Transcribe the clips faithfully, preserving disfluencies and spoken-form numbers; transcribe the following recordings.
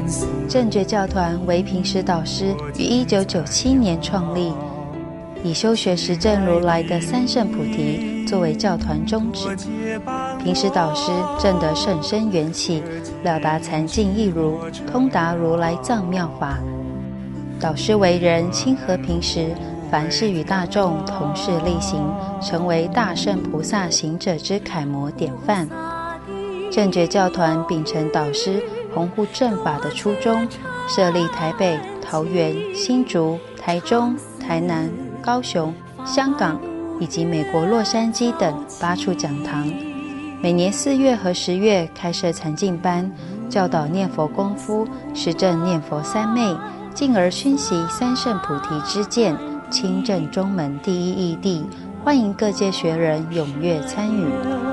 正觉教团为平时导师于一九九七年创立，以修学实证如来的三圣菩提作为教团宗旨。平时导师证得甚深缘起，了达禅境义如，通达如来藏妙法。导师为人亲和平时，凡事与大众同事力行，成为大圣菩萨行者之楷模典范。正觉教团秉承导师弘护正法的初衷，设立台北、桃园、新竹、台中、台南、高雄、香港以及美国洛杉矶等八处讲堂，每年四月和十月开设禅净班，教导念佛功夫，实证念佛三昧，进而熏习三圣菩提之见，亲证中门第一义谛，欢迎各界学人踊跃参与。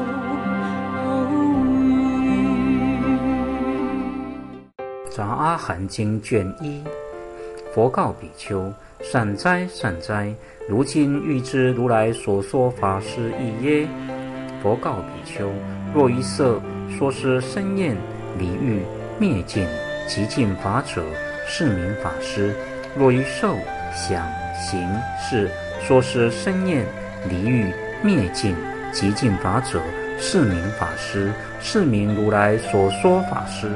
杂阿含经卷一，佛告比丘：善哉善哉，如今欲知如来所说法是义耶？佛告比丘：若一色说是生厌离欲灭尽极尽法者，是名法师；若一受想行识说是生厌离欲灭尽极尽法者，是名法师，是名如来所说法师。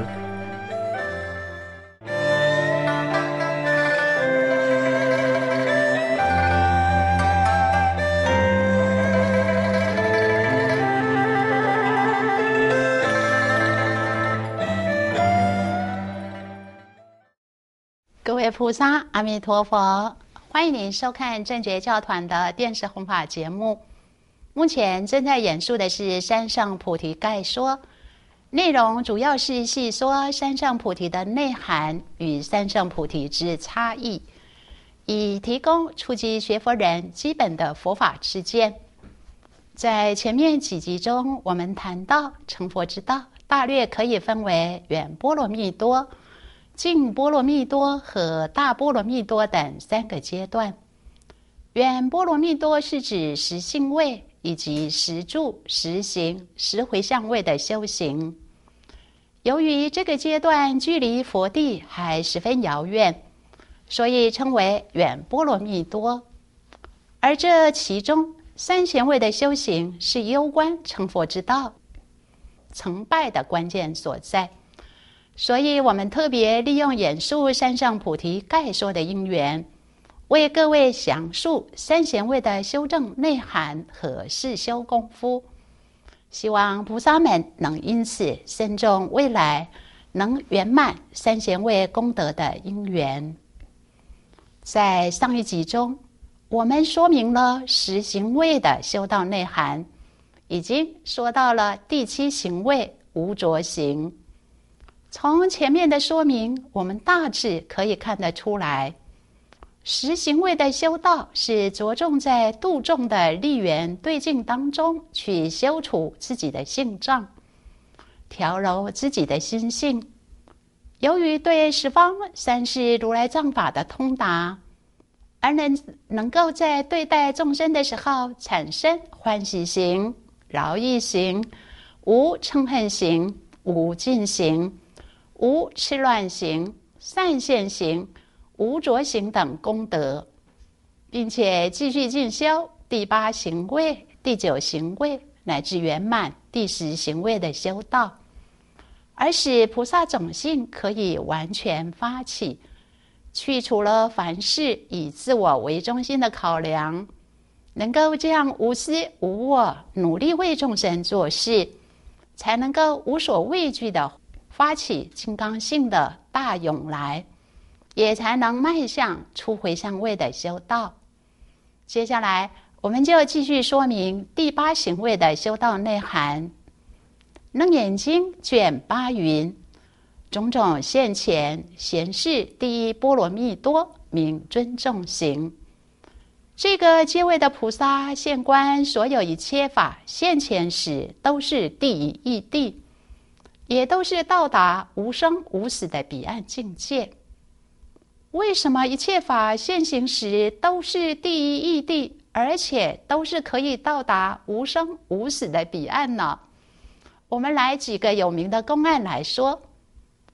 各位菩萨，阿弥陀佛！欢迎您收看正觉教团的电视弘法节目。目前正在演述的是《三上菩提概说》，内容主要是细说三上菩提的内涵与三圣菩提之差异，以提供初级学佛人基本的佛法知见。在前面几集中，我们谈到成佛之道大略可以分为远波罗蜜多、近波罗蜜多和大波罗蜜多等三个阶段。远波罗蜜多是指实性位以及实住、实行、实回向位的修行。由于这个阶段距离佛地还十分遥远，所以称为远波罗蜜多。而这其中三贤位的修行是攸关成佛之道成败的关键所在。所以我们特别利用演述三上菩提概说的因缘，为各位详述三贤位的修正内涵和事修功夫，希望菩萨们能因此深重未来能圆满三贤位功德的因缘。在上一集中，我们说明了十行位的修道内涵，已经说到了第七行位无着行。从前面的说明，我们大致可以看得出来，十行位的修道是着重在度众的力缘对境当中去修除自己的性障，调柔自己的心性。由于对十方三世如来藏法的通达，而能能够在对待众生的时候产生欢喜行、饶益行、无嗔恨行、无尽行、无痴乱行、善现行、无着行等功德，并且继续进修第八行位、第九行位乃至圆满第十行位的修道，而使菩萨种性可以完全发起，去除了凡事以自我为中心的考量，能够这样无私无我，努力为众生做事，才能够无所畏惧的发起金刚性的大勇来，也才能迈向出回向位的修道。接下来我们就继续说明第八行位的修道内涵。楞严经卷八云：种种现前贤士第一波罗蜜多，名尊重行。这个阶位的菩萨现观所有一切法现前时，都是第一义谛，也都是到达无生无死的彼岸境界。为什么一切法现行时都是第一义谛，而且都是可以到达无生无死的彼岸呢？我们来举个有名的公案来说。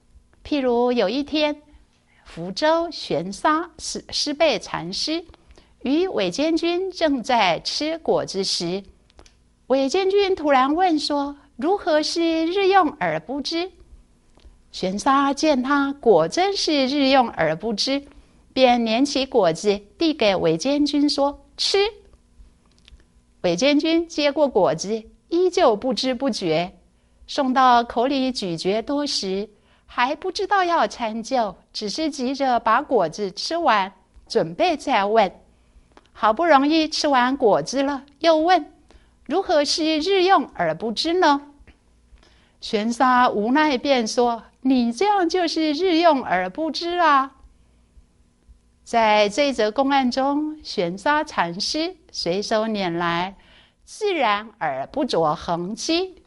譬如有一天，福州玄沙师师备禅师与韦监军正在吃果子时，韦监军突然问说：“如何是日用而不知？”玄沙见他果真是日用而不知，便拈起果子递给韦监军说：“吃。”韦监军接过果子，依旧不知不觉，送到口里咀嚼多时，还不知道要参究，只是急着把果子吃完，准备再问。好不容易吃完果子了，又问：“如何是日用而不知呢？”玄沙无奈便说：“你这样就是日用而不知啊。”在这一则公案中，玄沙禅师随手拈来，自然而不着痕迹。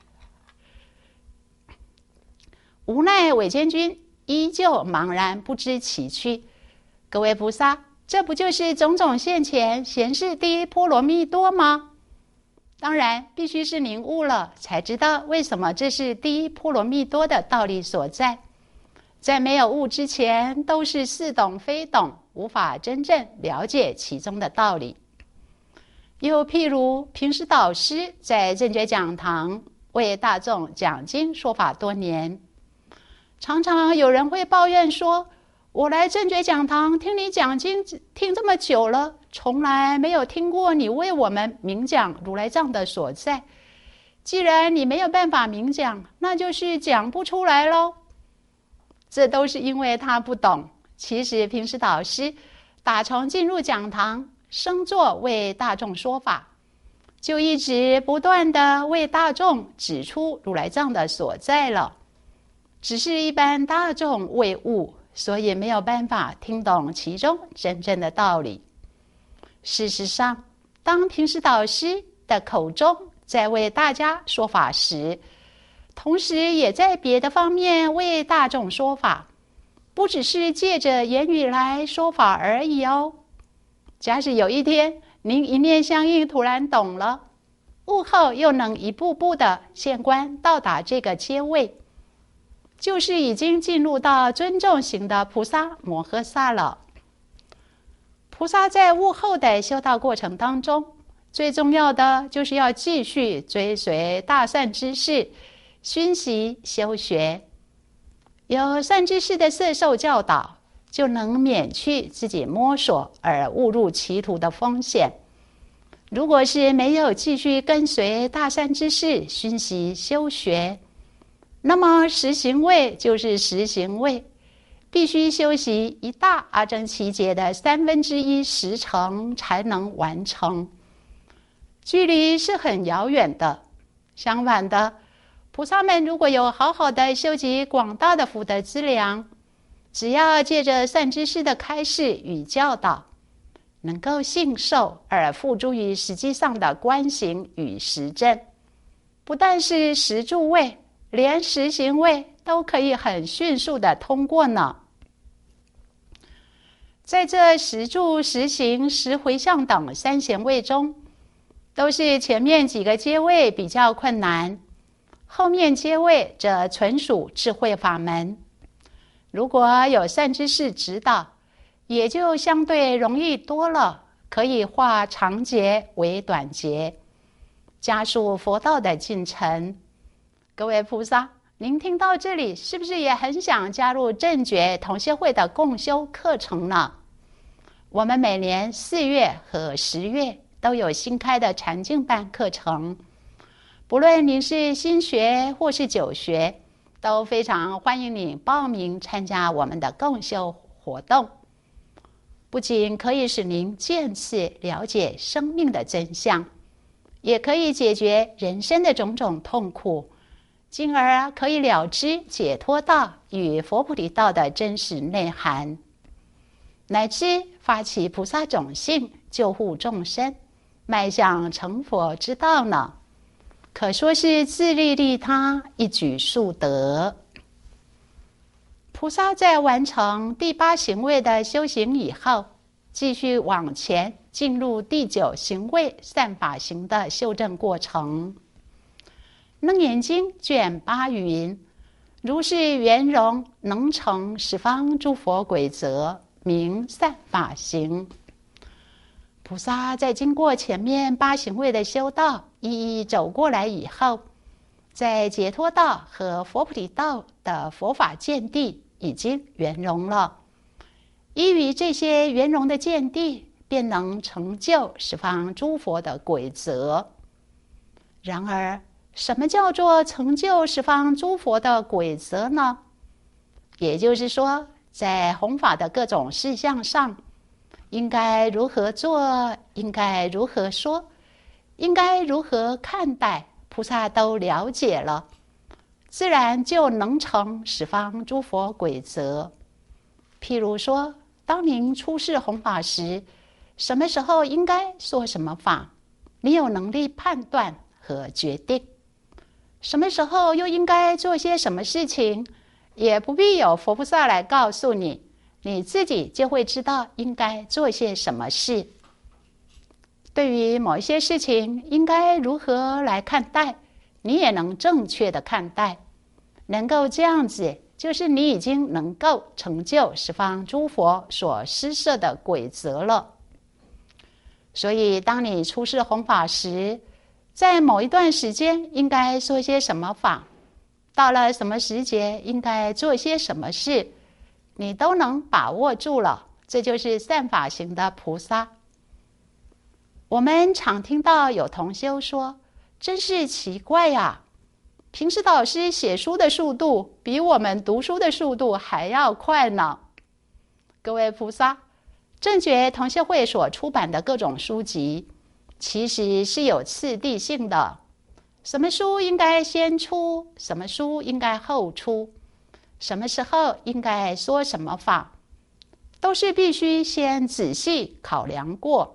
无奈韦监军依旧茫然不知其去。各位菩萨，这不就是种种现前显示第一波罗蜜多吗？当然必须是您悟了，才知道为什么这是第一波罗蜜多的道理所在。在没有悟之前，都是似懂非懂，无法真正了解其中的道理。又譬如平时导师在正觉讲堂为大众讲经说法多年，常常有人会抱怨说：“我来正觉讲堂听你讲经听这么久了，从来没有听过你为我们明讲如来藏的所在。既然你没有办法明讲，那就是讲不出来咯。”这都是因为他不懂。其实平时导师打从进入讲堂升座为大众说法，就一直不断的为大众指出如来藏的所在了，只是一般大众未悟，所以没有办法听懂其中真正的道理。事实上，当平时导师的口中在为大家说法时，同时也在别的方面为大众说法，不只是借着言语来说法而已哦。假使有一天您一念相应突然懂了，悟后又能一步步的现观到达这个阶位，就是已经进入到尊重型的菩萨摩诃萨了。菩萨在悟后的修道过程当中，最重要的就是要继续追随大善知识，熏习修学。有善知识的摄受教导，就能免去自己摸索而误入歧途的风险。如果是没有继续跟随大善知识熏习修学，那么实行位就是实行位，必须修习一大阿僧祇劫的三分之一时程才能完成，距离是很遥远的。相反的，菩萨们如果有好好的修集广大的福德资粮，只要借着善知识的开示与教导，能够信受而付诸于实际上的观行与实证，不但是实住位，连实行位都可以很迅速的通过呢。在这实住、实行、实回向等三贤位中，都是前面几个阶位比较困难，后面阶位则纯属智慧法门。如果有善知识指导，也就相对容易多了，可以化长劫为短劫，加速佛道的进程。各位菩萨，您听到这里，是不是也很想加入正觉同修会的共修课程呢？我们每年四月和十月都有新开的禅净班课程，不论您是新学或是久学，都非常欢迎你报名参加我们的共修活动。不仅可以使您渐次了解生命的真相，也可以解决人生的种种痛苦，进而可以了知解脱道与佛菩提道的真实内涵，乃至发起菩萨种性，救护众生，迈向成佛之道呢，可说是自利利他，一举数得。菩萨在完成第八行位的修行以后，继续往前进入第九行位善法行的修正过程。楞严经卷八云： 如是圆融，能成十方诸佛轨则，名善法行。菩萨在经过前面八行位的修道，一一走过来以后，在解脱道和佛菩提道的佛法见地已经圆融了，依于这些圆融的见地，便能成就十方诸佛的轨则。然而，什么叫做成就十方诸佛的轨则呢？也就是说，在弘法的各种事项上，应该如何做，应该如何说，应该如何看待，菩萨都了解了，自然就能成十方诸佛轨则。譬如说，当您出世弘法时，什么时候应该说什么法，你有能力判断和决定；什么时候又应该做些什么事情，也不必有佛菩萨来告诉你，你自己就会知道应该做些什么事。对于某一些事情应该如何来看待，你也能正确的看待，能够这样子，就是你已经能够成就十方诸佛所施设的轨则了。所以当你出世弘法时，在某一段时间应该说些什么法，到了什么时节应该做些什么事，你都能把握住了，这就是善法行的菩萨。我们常听到有同修说，真是奇怪呀，平时导师写书的速度比我们读书的速度还要快呢。各位菩萨，正觉同修会所出版的各种书籍其实是有次第性的，什么书应该先出，什么书应该后出，什么时候应该说什么法，都是必须先仔细考量过。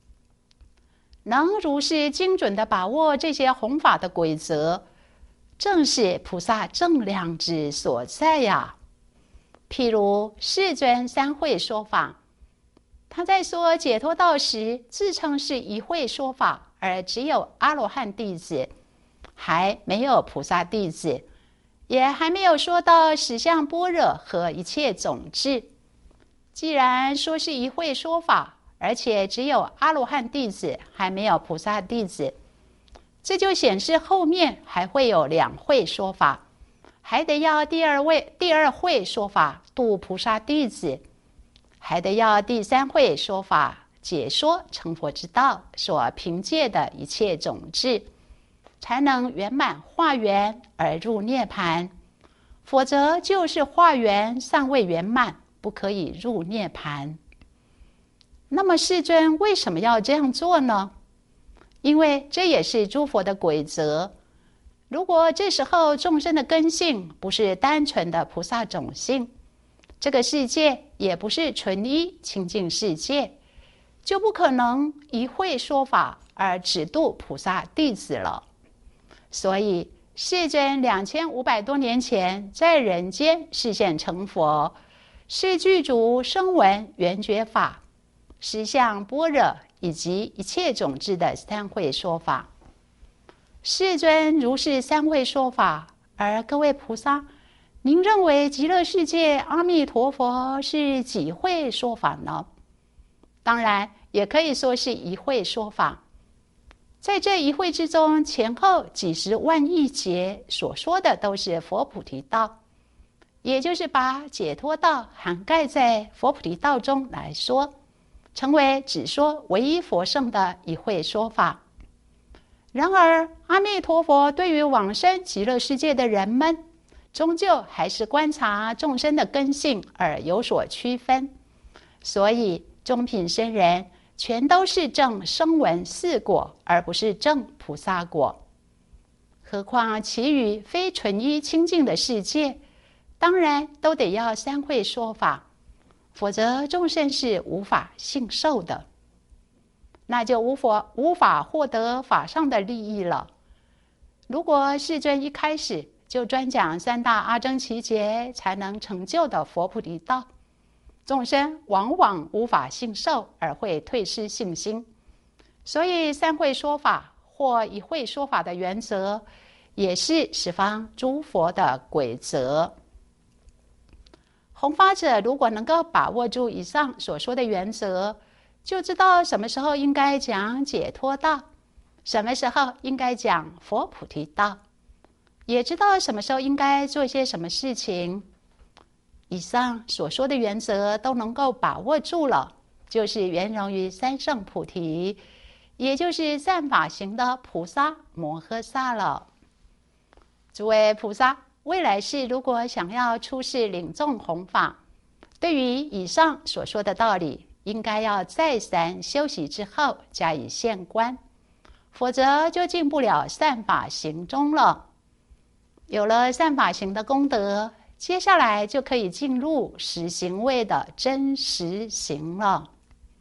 能如是精准地把握这些弘法的规则，正是菩萨正量之所在呀。譬如世尊三会说法，他在说解脱道时，自称是一会说法，而只有阿罗汉弟子，还没有菩萨弟子，也还没有说到实相般若和一切种智。既然说是一会说法，而且只有阿罗汉弟子，还没有菩萨弟子，这就显示后面还会有两会说法，还得要第二位第二会说法度菩萨弟子，还得要第三会说法解说成佛之道所凭借的一切种智，才能圆满化缘而入涅槃，否则就是化缘尚未圆满，不可以入涅槃。那么世尊为什么要这样做呢？因为这也是诸佛的规则。如果这时候众生的根性不是单纯的菩萨种性，这个世界也不是纯一清净世界，就不可能一会说法而只度菩萨弟子了。所以世尊两千五百多年前在人间示现成佛，是具足声闻缘觉法、实相般若以及一切种智的三会说法。世尊如是三会说法，而各位菩萨，您认为极乐世界阿弥陀佛是几会说法呢？当然也可以说是一会说法。在这一会之中，前后几十万亿劫所说的都是佛菩提道，也就是把解脱道涵盖在佛菩提道中来说，成为只说唯一佛圣的一会说法。然而阿弥陀佛对于往生极乐世界的人们，终究还是观察众生的根性而有所区分，所以中品生人全都是证声闻四果，而不是证菩萨果。何况其余非纯一清净的世界，当然都得要三会说法，否则众生是无法信受的，那就无法无法获得法上的利益了。如果世尊一开始就专讲三大阿僧祇劫才能成就的佛菩提道，众生往往无法信受，而会退失信心。所以三会说法或一会说法的原则， 也是十方诸佛的规则。弘法者如果能够把握住以上所说的原则，就知道什么时候应该讲解脱道，什么时候应该讲佛菩提道，也知道什么时候应该做些什么事情。以上所说的原则都能够把握住了，就是圆融于三圣菩提，也就是善法行的菩萨摩诃萨了。诸位菩萨，未来世如果想要出世领众弘法，对于以上所说的道理，应该要再三修习之后加以现观，否则就进不了善法行中了。有了善法行的功德，接下来就可以进入实行位的真实行了。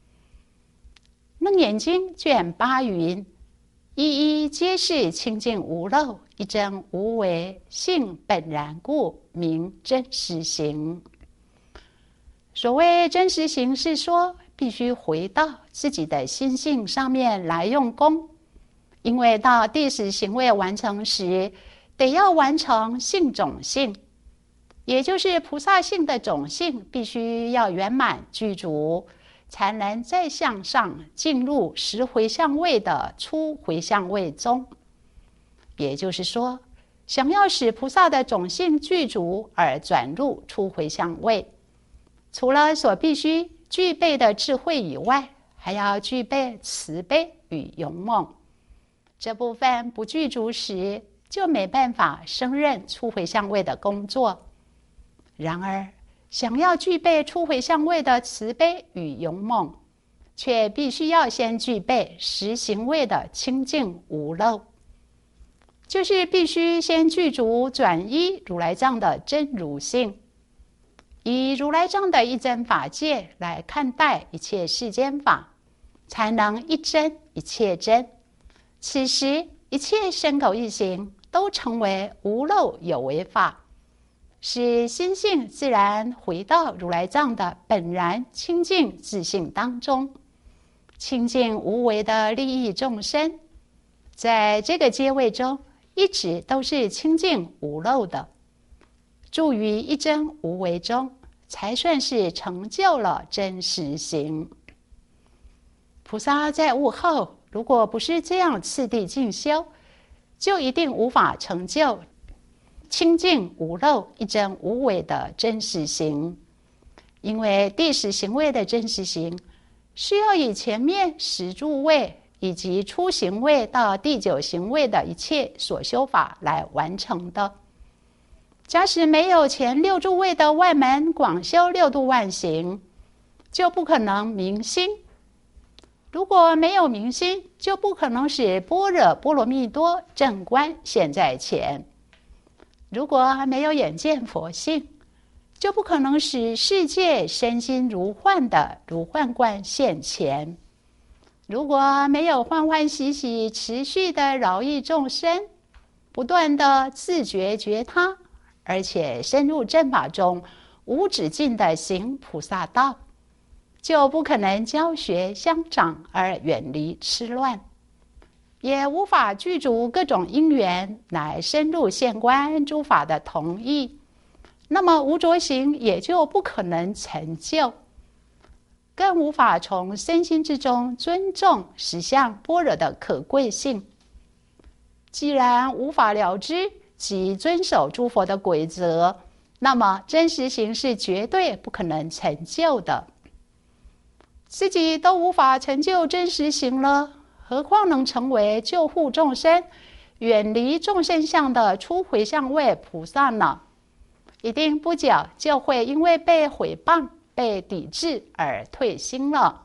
楞严经卷八云：一一皆是清净无漏，一真无为，性本然故，名真实行。所谓真实行，是说必须回到自己的心性上面来用功，因为到第十行位完成时，得要完成性种性，也就是菩萨性的种性必须要圆满具足，才能再向上进入十回向位的初回向位中。也就是说，想要使菩萨的种性具足而转入初回向位，除了所必须具备的智慧以外，还要具备慈悲与勇猛。这部分不具足时，就没办法胜任初回向位的工作。然而，想要具备初回向位的慈悲与勇猛，却必须要先具备实行位的清净无漏，就是必须先具足转依如来藏的真如性，以如来藏的一真法界来看待一切世间法，才能一真一切真。此时一切身口意行都成为无漏有为法，使心性自然回到如来藏的本然清净自性当中，清净无为的利益众生。在这个阶位中，一直都是清净无漏的，住于一真无为中，才算是成就了真实行。菩萨在悟后，如果不是这样次第进修，就一定无法成就清净无漏一真无为的真实行。因为第十行位的真实行，需要以前面十住位以及初行位到第九行位的一切所修法来完成的。假使没有前六住位的外门广修六度万行，就不可能明心。如果没有明心，就不可能使般若波罗蜜多正观现在前。如果没有眼见佛性，就不可能使世界身心如幻的如幻观现前。如果没有欢欢喜喜持续的饶益众生，不断的自觉觉他，而且深入正法中无止境的行菩萨道，就不可能教学相长而远离痴乱，也无法具足各种因缘来深入现观诸法的同义，那么无着行也就不可能成就，更无法从身心之中尊重实相般若的可贵性。既然无法了知及遵守诸佛的规则，那么真实行是绝对不可能成就的。自己都无法成就真实行了，何况能成为救护众生、远离众生相的初回向位菩萨呢？一定不久就会因为被毁谤、被抵制而退心了。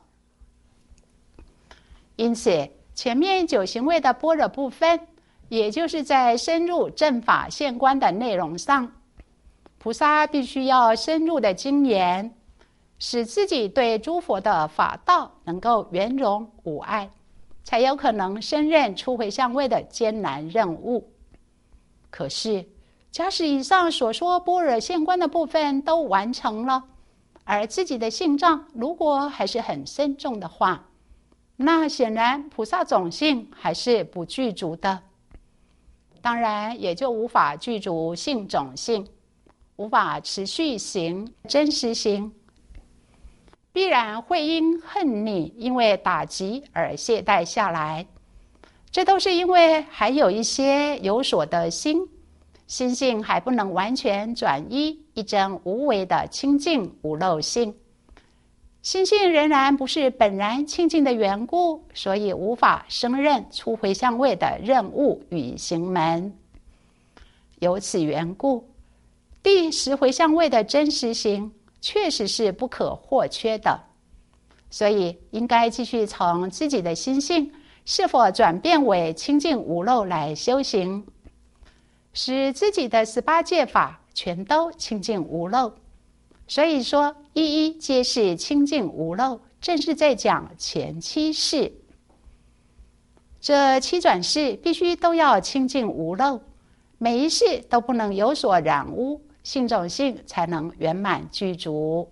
因此，前面九行位的般若部分，也就是在深入正法现观的内容上，菩萨必须要深入的精研，使自己对诸佛的法道能够圆融无碍，才有可能胜任初回向位的艰难任务。可是，假使以上所说般若现观的部分都完成了，而自己的性障如果还是很深重的话，那显然菩萨种性还是不具足的。 当然也就无法具足性种性，无法持续行真实行，必然会因恨逆，因为打击而懈怠下来。这都是因为还有一些有所得心，心性还不能完全转依一真无为的清净无漏性，心性仍然不是本然清净的缘故，所以无法胜任出回向位的任务与行门。由此缘故，第十回向位的真实行确实是不可或缺的，所以应该继续从自己的心性是否转变为清净无漏来修行，使自己的十八界法全都清净无漏。所以说一一皆是清净无漏，正是在讲前七世。这七转世必须都要清净无漏，每一世都不能有所染污，性种性才能圆满具足。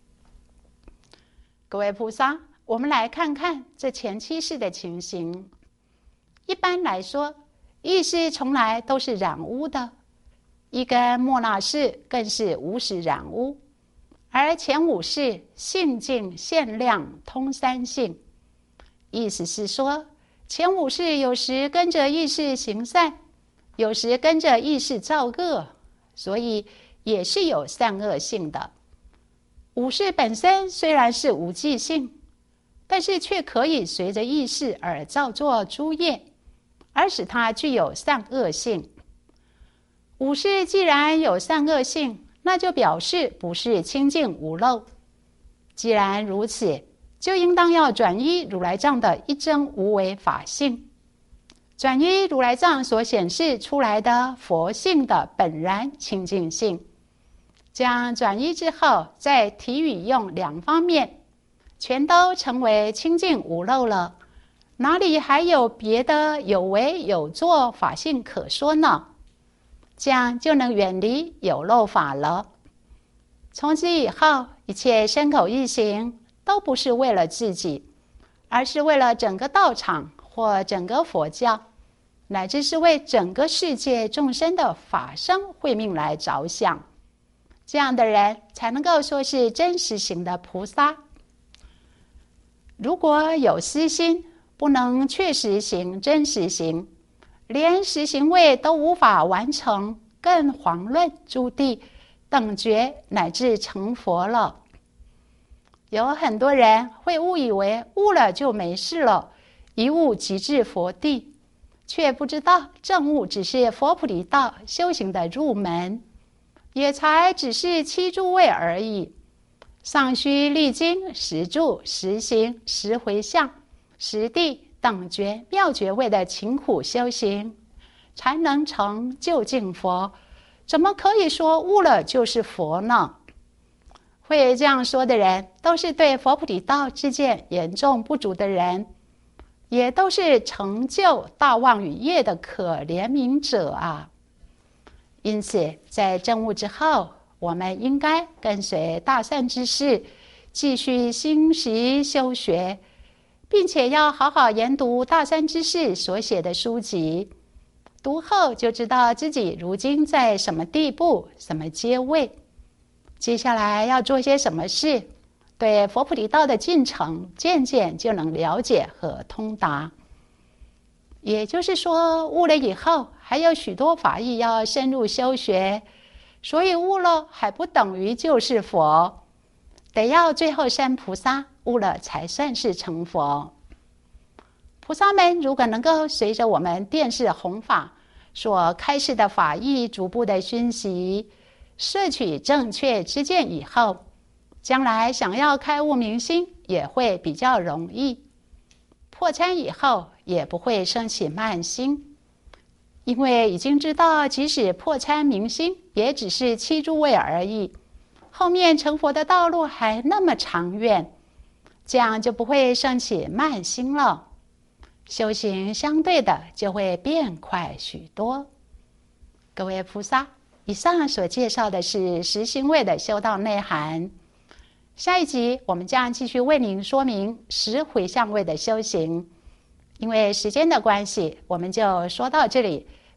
各位菩萨，我们来看看这前七世的情形。一般来说，意识从来都是染污的，一根末那识更是无始染污，而前五世性净限量通三性，意思是说，前五世有时跟着意识行善，有时跟着意识造恶，所以也是有善恶性的。五世本身虽然是无记性，但是却可以随着意识而造作诸业，而使它具有善恶性。五世既然有善恶性，那就表示不是清净无漏。既然如此，就应当要转依如来藏的一真无为法性，转依如来藏所显示出来的佛性的本然清净性。这样转依之后，在体与用两方面全都成为清净无漏了，哪里还有别的有为有作法性可说呢？这样就能远离有漏法了。从此以后，一切身口意行都不是为了自己，而是为了整个道场或整个佛教，乃至是为整个世界众生的法生慧命来着想。这样的人才能够说是真实行的菩萨。如果有私心，不能确实行真实行，连实行位都无法完成，更遑论诸地等觉乃至成佛了。有很多人会误以为悟了就没事了，一悟即至佛地，却不知道证悟只是佛菩提道修行的入门，也才只是七诸位而已，尚需历经十住、十行、十回向、十地等觉妙觉位的勤苦修行，才能成就近佛。怎么可以说悟了就是佛呢？会这样说的人，都是对佛菩提道知见严重不足的人，也都是成就大妄语业的可怜悯者啊。因此，在证悟之后，我们应该跟随大善知识，继续熏习修学，并且要好好研读大善知识所写的书籍。读后就知道自己如今在什么地步、什么阶位，接下来要做些什么事，对佛菩提道的进程渐渐就能了解和通达。也就是说，悟了以后还有许多法义要深入修学，所以悟了还不等于就是佛，得要最后生菩萨，悟了才算是成佛。菩萨们如果能够随着我们电视弘法所开示的法义逐步的熏习，摄取正确知见以后，将来想要开悟明心也会比较容易，破参以后也不会生起慢心，因为已经知道即使破参明心也只是七诸位而已，后面成佛的道路还那么长远，这样就不会生起慢心了，修行相对的就会变快许多。各位菩萨，以上所介绍的是十行位的修道内涵，下一集我们将继续为您说明十回向位的修行。因为时间的关系，我们就说到这里，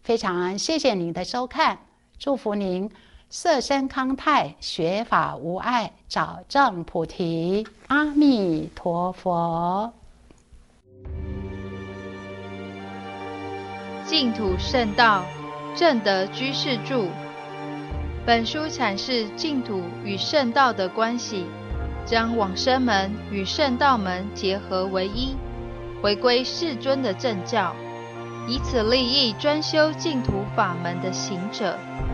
非常谢谢您的收看，祝福您色身康泰，学法无碍，找正菩提。阿弥陀佛。 净土圣道，正德居士著。本书阐释净土与圣道的关系，将往生门与圣道门结合为一，回归世尊的正教，以此利益专修净土法门的行者。